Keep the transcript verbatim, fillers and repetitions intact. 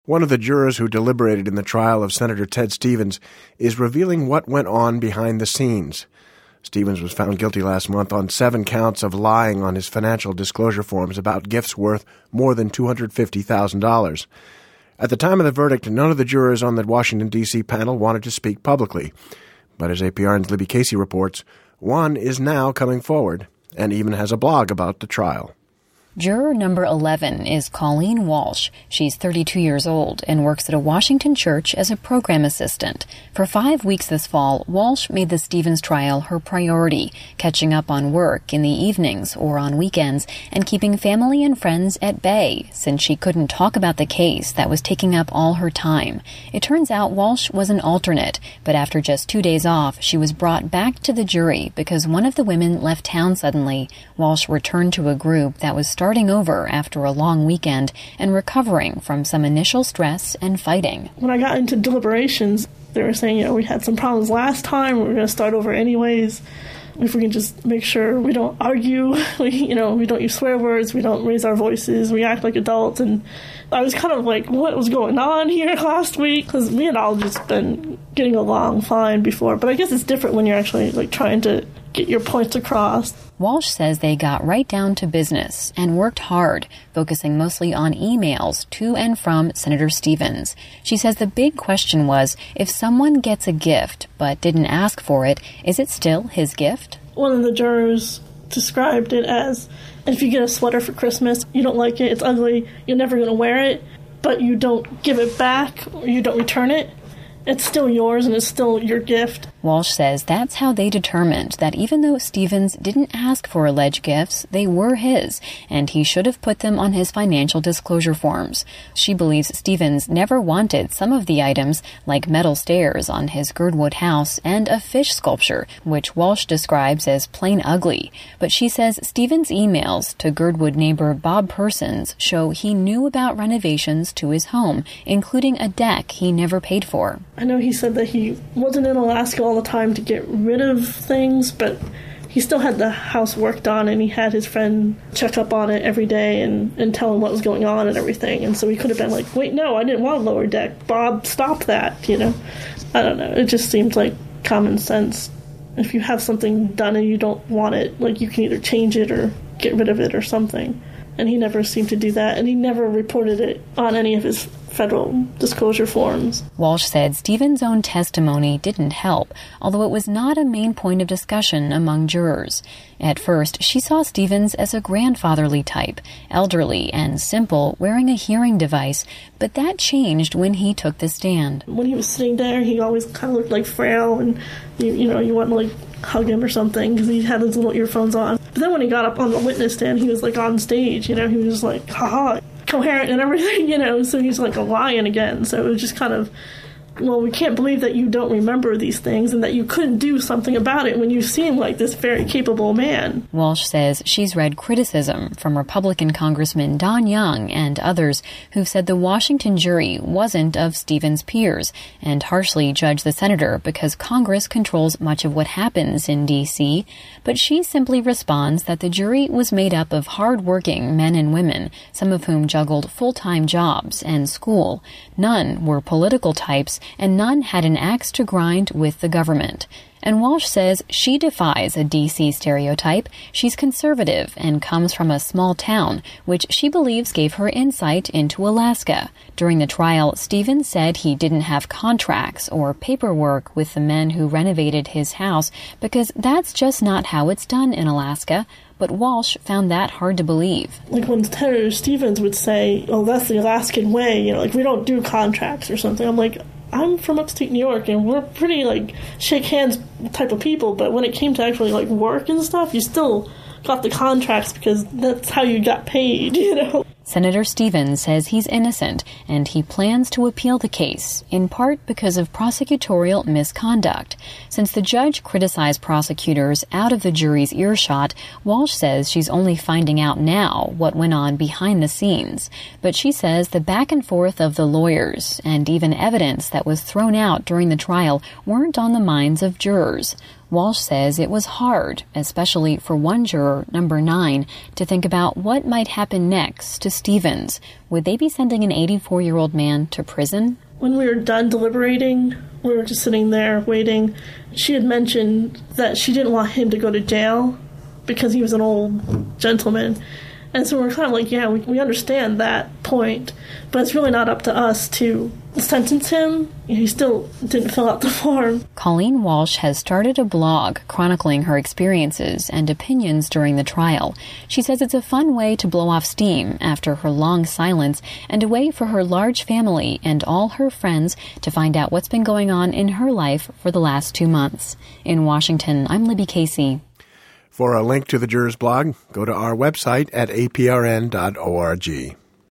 One of the jurors who deliberated in the trial of Senator Ted Stevens is revealing what went on behind the scenes. Stevens was found guilty last month on seven counts of lying on his financial disclosure forms about gifts worth more than two hundred fifty thousand dollars. At the time of the verdict, none of the jurors on the Washington, D C panel wanted to speak publicly. But as A P R N's Libby Casey reports, one is now coming forward and even has a blog about the trial. Juror number eleven is Colleen Walsh. She's thirty-two years old and works at a Washington church as a program assistant. For five weeks this fall, Walsh made the Stevens trial her priority, catching up on work in the evenings or on weekends and keeping family and friends at bay since she couldn't talk about the case that was taking up all her time. It turns out Walsh was an alternate, but after just two days off, she was brought back to the jury because one of the women left town suddenly. Walsh returned to a group that was starting over after a long weekend and recovering from some initial stress and fighting. When I got into deliberations, they were saying, you know, we had some problems last time, we're going to start over anyways. If we can just make sure we don't argue, we, you know, we don't use swear words, we don't raise our voices, we act like adults. And I was kind of like, what was going on here last week? Because we had all just been getting along fine before. But I guess it's different when you're actually like trying to get your points across. Walsh says they got right down to business and worked hard, focusing mostly on emails to and from Senator Stevens. She says the big question was, if someone gets a gift but didn't ask for it, is it still his gift? One of the jurors described it as, if you get a sweater for Christmas, you don't like it, it's ugly, you're never going to wear it, but you don't give it back or you don't return it, it's still yours and it's still your gift. Walsh says that's how they determined that even though Stevens didn't ask for alleged gifts, they were his, and he should have put them on his financial disclosure forms. She believes Stevens never wanted some of the items, like metal stairs on his Girdwood house and a fish sculpture, which Walsh describes as plain ugly. But she says Stevens' emails to Girdwood neighbor Bob Persons show he knew about renovations to his home, including a deck he never paid for. I know he said that he wasn't in Alaska all the time to get rid of things, but he still had the house worked on, and he had his friend check up on it every day and, and tell him what was going on and everything. And so he could have been like, wait, no, I didn't want a lower deck. Bob, stop that, you know? I don't know. It just seems like common sense. If you have something done and you don't want it, like you can either change it or get rid of it or something. And he never seemed to do that, and he never reported it on any of his federal disclosure forms. Walsh said Stevens' own testimony didn't help, although it was not a main point of discussion among jurors. At first, she saw Stevens as a grandfatherly type, elderly and simple, wearing a hearing device, but that changed when he took the stand. When he was sitting there, he always kind of looked like frail, and you, you know, you want to like hug him or something because he had his little earphones on. But then when he got up on the witness stand, he was like on stage, you know, he was like, haha, coherent and everything, you know, so he's like a lion again. So it was just kind of, well, we can't believe that you don't remember these things and that you couldn't do something about it when you seem like this very capable man. Walsh says she's read criticism from Republican Congressman Don Young and others who've said the Washington jury wasn't of Stevens' peers and harshly judged the senator because Congress controls much of what happens in D C, but she simply responds that the jury was made up of hard-working men and women, some of whom juggled full-time jobs and school. None were political types, and none had an axe to grind with the government. And Walsh says she defies a D C stereotype. She's conservative and comes from a small town, which she believes gave her insight into Alaska. During the trial, Stevens said he didn't have contracts or paperwork with the men who renovated his house because that's just not how it's done in Alaska. But Walsh found that hard to believe. Like when Senator Stevens would say, oh, that's the Alaskan way, you know, like we don't do contracts or something. I'm like, I'm from upstate New York, and we're pretty, like, shake hands type of people, but when it came to actually, like, work and stuff, you still got the contracts because that's how you got paid, you know? Senator Stevens says he's innocent, and he plans to appeal the case, in part because of prosecutorial misconduct. Since the judge criticized prosecutors out of the jury's earshot, Walsh says she's only finding out now what went on behind the scenes. But she says the back and forth of the lawyers, and even evidence that was thrown out during the trial, weren't on the minds of jurors. Walsh says it was hard, especially for one juror, number nine, to think about what might happen next to Stevens. Would they be sending an eighty-four-year-old man to prison? When we were done deliberating, we were just sitting there waiting. She had mentioned that she didn't want him to go to jail because he was an old gentleman. And so we're kind of like, yeah, we, we understand that point, but it's really not up to us to sentence him. He still didn't fill out the form. Colleen Walsh has started a blog chronicling her experiences and opinions during the trial. She says it's a fun way to blow off steam after her long silence and a way for her large family and all her friends to find out what's been going on in her life for the last two months. In Washington, I'm Libby Casey. For a link to the jurors blog, go to our website at a p r n dot org.